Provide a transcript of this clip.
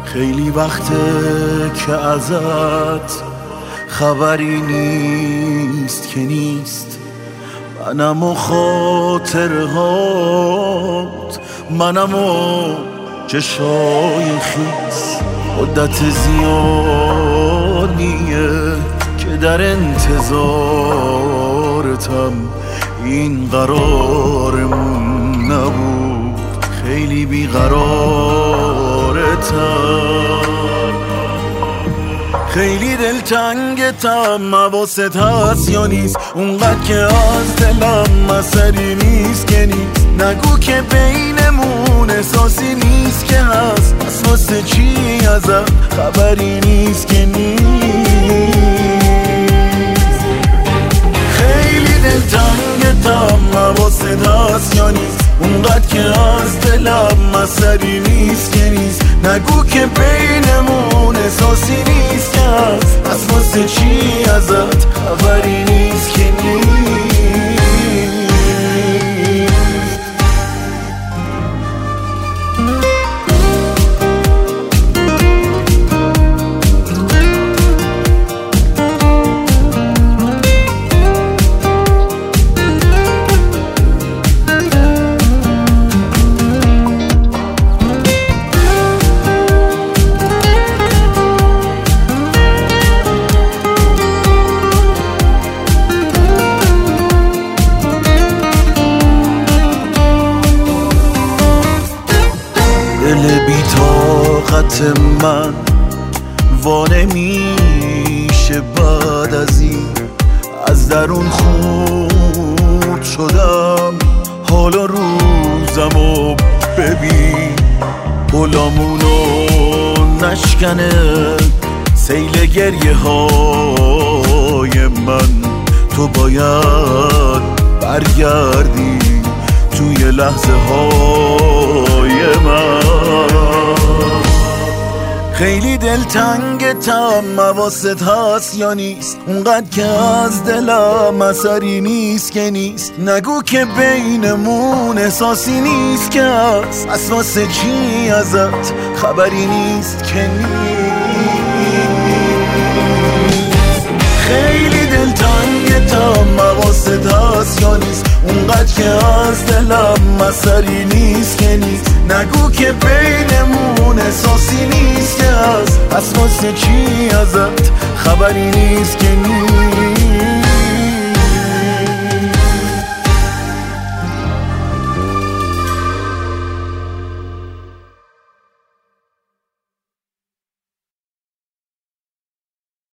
خیلی وقته که ازت خبری نیست که نیست. منم و خاطرهات، منم و چشای خیس. مدت زیادیه که در انتظارتم، این قرارمون نبود، خیلی بیقرارتم. خیلی دلتنگتم، حواست هست یا نیست؟ اونقدر که از دلم اثری نیست که نیست. نگو که بینمون احساسی نیست که هست، پس واسه چی ازت خبری نیست که نیست. خیلی دلتنگتم، حواست هست یا نیست؟ اونقدر که از دلم اثری نیست که نیست. نگو که بینمون احساسی نیست که هست، پس واسه چی ازت خبری نیست که نیست. دل بی طاقت من وانه میشه بعد از این. از درون خورد شدم، حالا روزمو ببین. گلامونو نشکنه سیل گریه های من. تو باید برگردی توی لحظه های من. خیلی دلتنگتم، حواست هست یا نیست؟ اونقدر که از دلم اثری نیست که نیست. نگو که بینمون احساسی نیست که هست، پس واسه چی ازت خبری نیست که نیست. خیلی دلتنگتم، حواست هست یا نیست؟ اونقدر که از دلم اثری نیست که نیست. نگو که بینمون احساسی نیست که هست، پس واسه چی ازت خبری نیست که نیست.